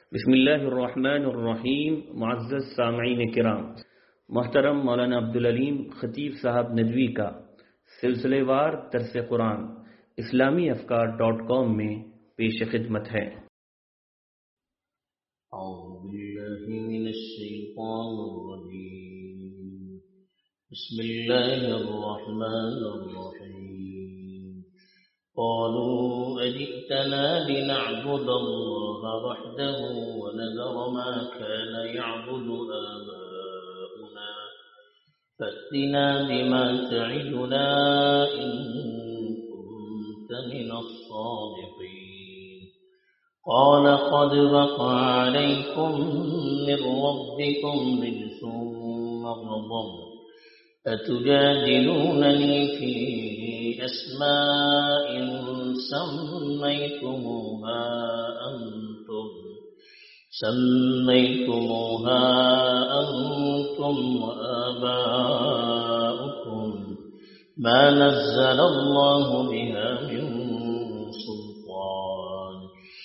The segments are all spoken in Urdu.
بسم اللہ الرحمن الرحیم. معزز سامعین کرام، محترم مولانا عبدالعلیم خطیب صاحب ندوی کا سلسلے وار درس قرآن اسلامیافکار.com میں پیش خدمت ہے. اعوذ باللہ من الشیطان الرجیم. بسم اللہ الرحمن الرحیم. قالوا أجئتنا لنعبد الله وحده ونذر ما كان يعبد آباؤنا فأتنا بما تعدنا إن كنت من الصادقين. قال قد وقع عليكم من ربكم رجس وغضب أتجادلونني في أسماء سميتموها أنتم وآباؤكم ما نزل الله بها من سلطان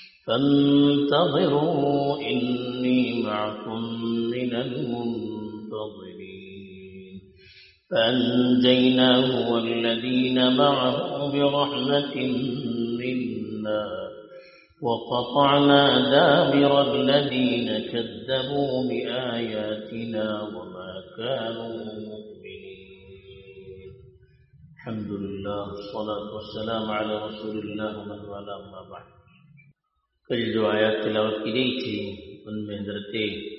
فانتظروا إني معكم من المنتظرين. فأنجيناه والذين معه برحمة منا وقطعنا دابر الذين كذبوا بآياتنا وما كانوا مؤمنين. الحمد لله والصلاة والسلام على رسول الله ومن والاه أما بعد. کل جو آیات تلاوت کی گئی تھی ان میں حضرت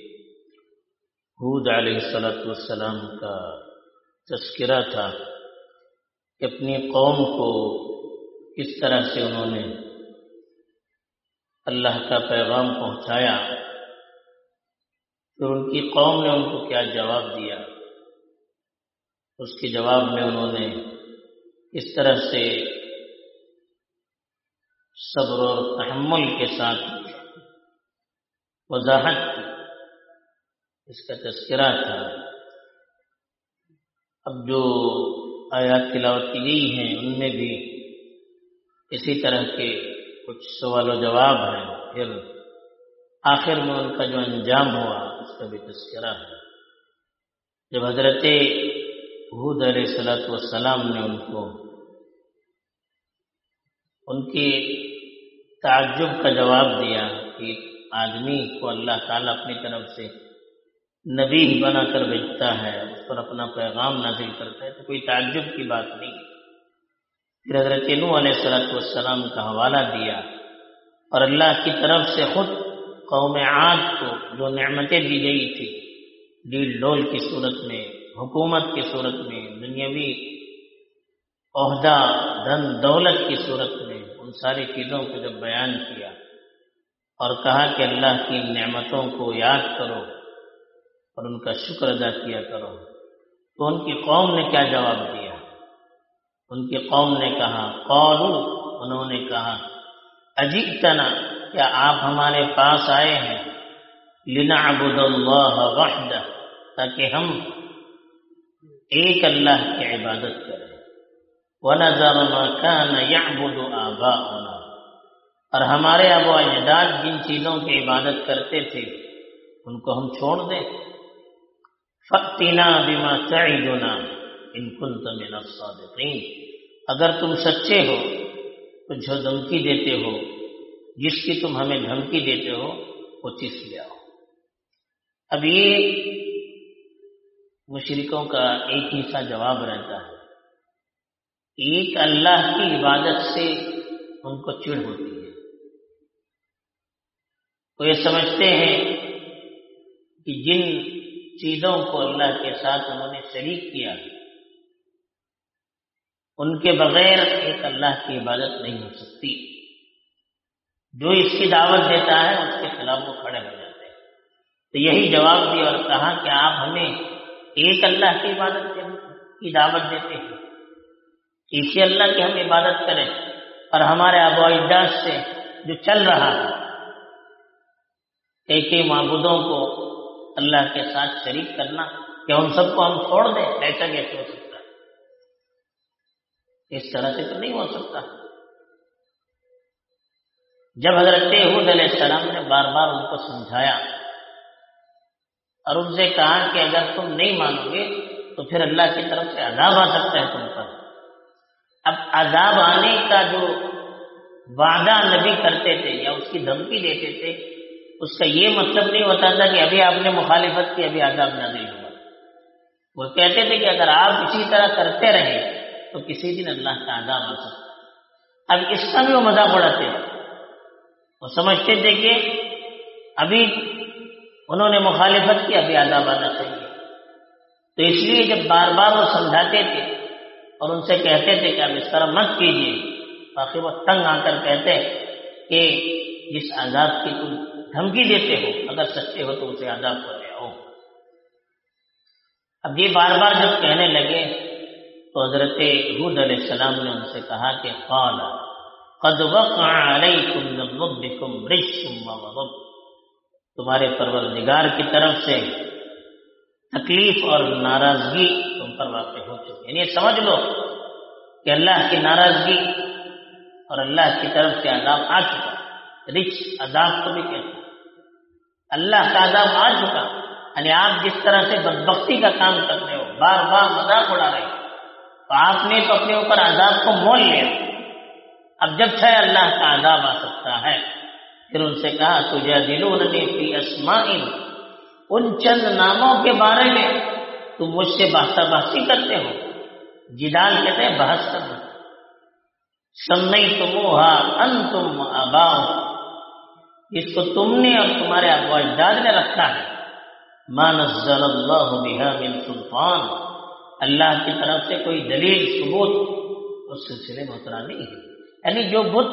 ہود علیہ السلام کا تذکرہ تھا کہ اپنی قوم کو کس طرح سے انہوں نے اللہ کا پیغام پہنچایا، پھر ان کی قوم نے ان کو کیا جواب دیا، اس کے جواب میں انہوں نے اس طرح سے صبر اور تحمل کے ساتھ وضاحت کی، اس کا تذکرہ تھا. اب جو آیات تلاوت کی گئی ہیں ان میں بھی اسی طرح کے کچھ سوال و جواب ہیں، پھر آخر میں ان کا جو انجام ہوا اس کا بھی تذکرہ ہے. جب حضرت ہود علیہ السلام نے ان کو ان کی تعجب کا جواب دیا کہ ایک آدمی کو اللہ تعالیٰ اپنی طرف سے نبی بنا کر بھیجتا ہے، اس پر اپنا پیغام نازل کرتا ہے، تو کوئی تعجب کی بات نہیں. پھر حضرت نوح علیہ السلام کا حوالہ دیا اور اللہ کی طرف سے خود قوم عاد کو جو نعمتیں دی گئی تھی ڈیل ڈول کی صورت میں، حکومت کی صورت میں، دنیاوی عہدہ دھن دولت کی صورت میں، ان ساری چیزوں کو جب بیان کیا اور کہا کہ اللہ کی نعمتوں کو یاد کرو اور ان کا شکر ادا کیا کرو، تو ان کی قوم نے کیا جواب دیا؟ ان کی قوم نے کہا قالوا، انہوں نے کہا اجئتنا، کیا آپ ہمارے پاس آئے ہیں لنعبد اللہ وحدہ، تاکہ ہم ایک اللہ کی عبادت کریں، وَنَذَرَ مَا كَانَ يَعْبُدُ آبَاؤُنَا، اور ہمارے آبا و اجداد جن چیزوں کی عبادت کرتے تھے ان کو ہم چھوڑ دیں. فَأْتِنَا بِمَا تَعِدُنَا إِن كُنتَ مِنَ الصَّادِقِينَ، اگر تم سچے ہو تو جو دھمکی دیتے ہو، جس کی تم ہمیں دھمکی دیتے ہو وہ چیز لے آؤ. اب یہ مشرکوں کا ایک ہی سا جواب رہتا ہے. ایک اللہ کی عبادت سے ان کو چڑ ہوتی ہے. وہ یہ سمجھتے ہیں کہ جن چیزوں کو اللہ کے ساتھ انہوں نے شریک کیا ان کے بغیر ایک اللہ کی عبادت نہیں ہو سکتی. جو اس کی دعوت دیتا ہے اس کے خلاف وہ کھڑے ہو جاتے ہیں. تو یہی جواب دیا اور کہا کہ آپ ہمیں ایک اللہ کی عبادت کی دعوت دیتے ہیں، اسی اللہ کی ہم عبادت کریں، اور ہمارے آباء و اجداد سے جو چل رہا ہے کئی معبودوں کو اللہ کے ساتھ شریک کرنا، کہ ان سب کو ہم چھوڑ دیں، ایسا کیسے ہو سکتا ہے؟ اس طرح سے تو نہیں ہو سکتا. جب حضرت ہود علیہ السلام نے بار بار ان کو سمجھایا اور ان سے کہا کہ اگر تم نہیں مانو گے تو پھر اللہ کی طرف سے عذاب آ سکتا ہے تم پر. اب عذاب آنے کا جو وعدہ نبی کرتے تھے یا اس کی دھمکی دیتے تھے، اس کا یہ مطلب نہیں ہوتا تھا کہ ابھی آپ نے مخالفت کی ابھی عذاب نازل ہوگا. وہ کہتے تھے کہ اگر آپ اسی طرح کرتے رہے تو کسی دن اللہ کا عذاب آ سکتا ہے. اب اس کا بھی وہ مذاق اڑاتے تھے. وہ سمجھتے تھے کہ ابھی انہوں نے مخالفت کی ابھی عذاب آنا چاہیے. تو اس لیے جب بار بار وہ سمجھاتے تھے اور ان سے کہتے تھے کہ آپ اس طرح مت کیجیے، باقی وہ تنگ آ کر کہتے کہ جس عذاب کی تم دھمکی دیتے ہو اگر سچے ہو تو اسے عذاب کر لے آؤ. اب یہ بار بار جب کہنے لگے تو حضرت ہود علیہ السلام نے ان سے کہا کہ قال قد وقع علیکم من ربکم رجس وغضب، تمہارے پروردگار کی طرف سے تکلیف اور ناراضگی تم پر واقع ہو چکی. یعنی سمجھ لو کہ اللہ کی ناراضگی اور اللہ کی طرف سے عذاب آ چکا. رجس عذاب کو بھی کہتے ہیں، اللہ کا عذاب آ چکا. یعنی آپ جس طرح سے بدبختی کا کام کر رہے ہو، بار بار مذاق اڑا رہے ہو، تو آپ نے تو اپنے اوپر عذاب کو مول لیا. اب جب چاہے اللہ کا عذاب آ سکتا ہے. پھر ان سے کہا تجادلوننی فی اسماء، ان چند ناموں کے بارے میں تم مجھ سے بحثہ بحثی کرتے ہو. جدال کہتے ہیں بحث کرنا. سمیتموہا انتم آباؤ، اس کو تم نے اور تمہارے آباء اجداد نے رکھا ہے. ما نزل اللہ بہا من سلطان، اللہ کی طرف سے کوئی دلیل ثبوت اس سلسلے میں اترا نہیں ہے. یعنی جو بت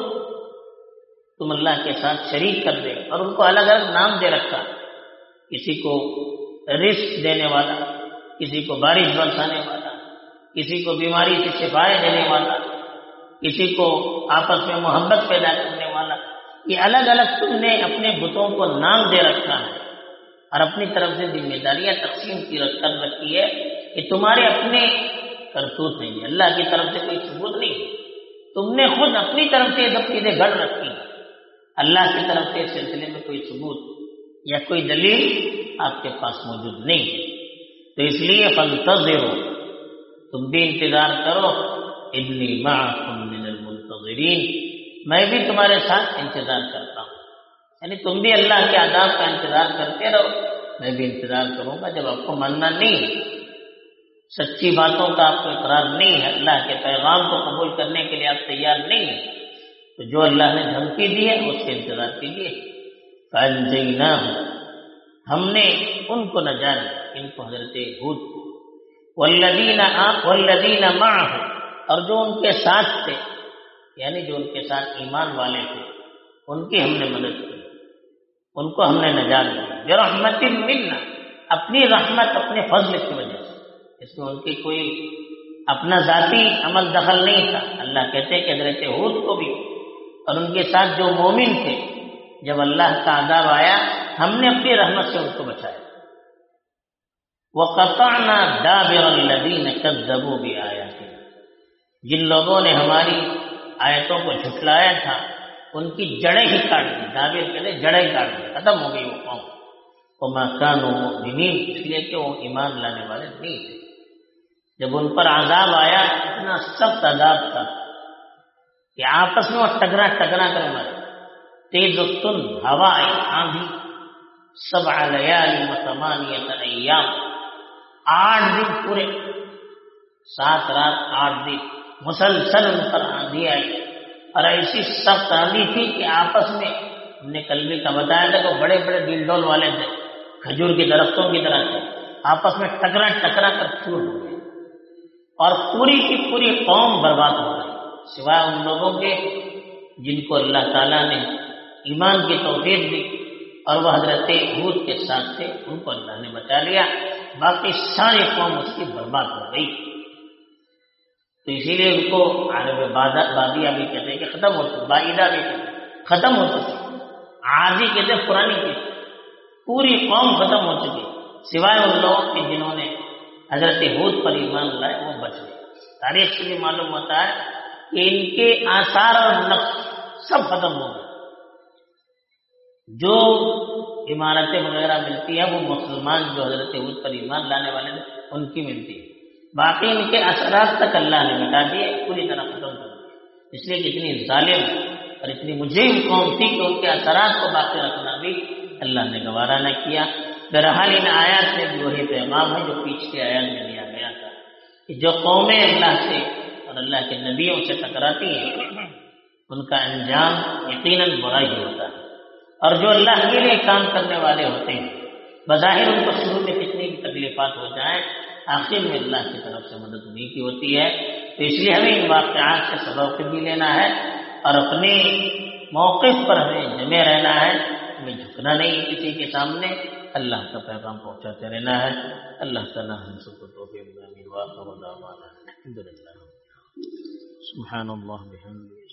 تم اللہ کے ساتھ شریک کر دے اور ان کو الگ الگ نام دے رکھا، کسی کو رزق دینے والا، کسی کو بارش برسانے والا، کسی کو بیماری سے شفائیں دینے والا، کسی کو آپس میں محبت پیدا کرنے والا، یہ الگ الگ تم نے اپنے بتوں کو نام دے رکھا ہے اور اپنی طرف سے ذمہ داریاں تقسیم کر رکھی ہے کہ تمہارے اپنے کرتوت نہیں ہے، اللہ کی طرف سے کوئی ثبوت نہیں ہے. تم نے خود اپنی طرف سے یہ سب چیزیں گھڑ رکھی ہیں. اللہ کی طرف سے اس سلسلے میں کوئی ثبوت یا کوئی دلیل آپ کے پاس موجود نہیں ہے. تو اس لیے فانتظروا، تم بھی انتظار کرو. انی معکم من المنتظرین، میں بھی تمہارے ساتھ انتظار کرتا ہوں. یعنی تم بھی اللہ کے عذاب کا انتظار کرتے رہو، میں بھی انتظار کروں گا. جب آپ کو ماننا نہیں ہے، سچی باتوں کا آپ کو اقرار نہیں ہے، اللہ کے پیغام کو قبول کرنے کے لیے آپ تیار نہیں ہیں، تو جو اللہ نے دھمکی دی ہے اس کے انتظار کیجیے. فَأَنْجَيْنَاهُ، ہم نے ان کو نجات دی، ان کو حضرت ہود کو. وَالَّذِينَ مَعَهُ، اور جو ان کے ساتھ تھے، یعنی جو ان کے ساتھ ایمان والے تھے، ان کی ہم نے مدد کی، ان کو ہم نے نجات دی. بِرَحْمَةٍ مِّنَّا، اپنی رحمت اپنے فضل کی وجہ سے. اس میں ان کی کوئی اپنا ذاتی عمل دخل نہیں تھا. اللہ کہتے ہیں کہ حضرت ہود کو بھی اور ان کے ساتھ جو مومن تھے، جب اللہ کا عذاب آیا ہم نے اپنی رحمت سے ان کو بچایا. وَقَطَعْنَا دَابِرَ الَّذِينَ كَذَّبُوا بِآيَاتِنَا، جن لوگوں نے ہماری آیتوں کو جھٹلایا تھا ان کی جڑیں ہی کاٹ دی. دابر کہتے جڑیں کاٹ دی، ختم ہو گئی وہ قوم. وَمَا كَانُوا مُؤْمِنِينَ، اس لیے کہ وہ ایمان لانے والے نہیں تھے. جب ان پر عذاب آیا اتنا سخت عذاب تھا کہ آپس میں وہ ٹکرا کر مرے. تیز و تند ہوا آئی، آندھی. 7 لیال و 8 ایام، 8 دن پورے، 7 رات 8 دن مسلسل ان پر آندھی آئی. اور ایسی سخت آندھی تھی کہ آپس میں، ہم نے کل بھی کا بتایا تھا کہ بڑے بڑے ڈل ڈول والے تھے، کھجور کے درختوں کی طرح تھے، آپس میں ٹکرا کر چور ہو گئے. اور پوری کی پوری قوم برباد ہو گئی، سوائے ان لوگوں کے جن کو اللہ تعالیٰ نے ایمان کی توفیق دی اور وہ حضرت ہود کے ساتھ تھے، ان کو اللہ نے بچا لیا. باقی ساری قوم اس کی برباد ہو گئی. تو اسی لیے ان کو عرب بادیہ بھی کہتے ہیں کہ ختم ہو چکی، بائدہ بھی کہتے ہیں ختم ہو چکی، عادی کہتے ہیں پرانی کی. پوری قوم ختم ہو چکی سوائے ان لوگوں کے جنہوں نے حضرت ہود پر ایمان لائے، وہ بچ گئے. تاریخ سے بھی معلوم ہوتا ہے کہ ان کے آثار اور نقش سب ختم ہو گئے. جو عمارتیں وغیرہ ملتی ہیں وہ مسلمان جو حضرت ہود پر ایمان لانے والے تھے ان کی ملتی ہے، باقی ان کے اثرات تک اللہ نے مٹا دیے، پوری طرح ختم کر دیے۔ اس لیے کتنی ظالم اور اتنی مجرم قوم تھی کہ ان کے اثرات کو باقی رکھنا بھی اللہ نے گوارا نہ کیا۔ بہرحال ان آیات میں بھی وہی پیغام ہے جو پچھلی آیات میں دیا گیا تھا کہ جو قومیں اللہ سے اور اللہ کے نبیوں سے ٹکراتی ہیں ان کا انجام یقیناً برا ہی ہوتا ہے، اور جو اللہ کے لیے کام کرنے والے ہوتے ہیں بظاہر ان کو شروع میں کتنی بھی تکلیفات ہو جائیں آخر میں اللہ کی طرف سے مدد انہیں کی ہوتی ہے۔ تو اس لیے ہمیں ان واقعات سے سبق بھی لینا ہے اور اپنے موقف پر ہمیں جمے رہنا ہے، ہمیں جھکنا نہیں کسی کے سامنے، اللہ کا پیغام پہنچاتے رہنا ہے۔ اللہ تعالیٰ ہم سب کو توفیق دے۔ آمین۔ وآخر دعوانا الحمدللہ۔ سبحان اللہ بحمدہ۔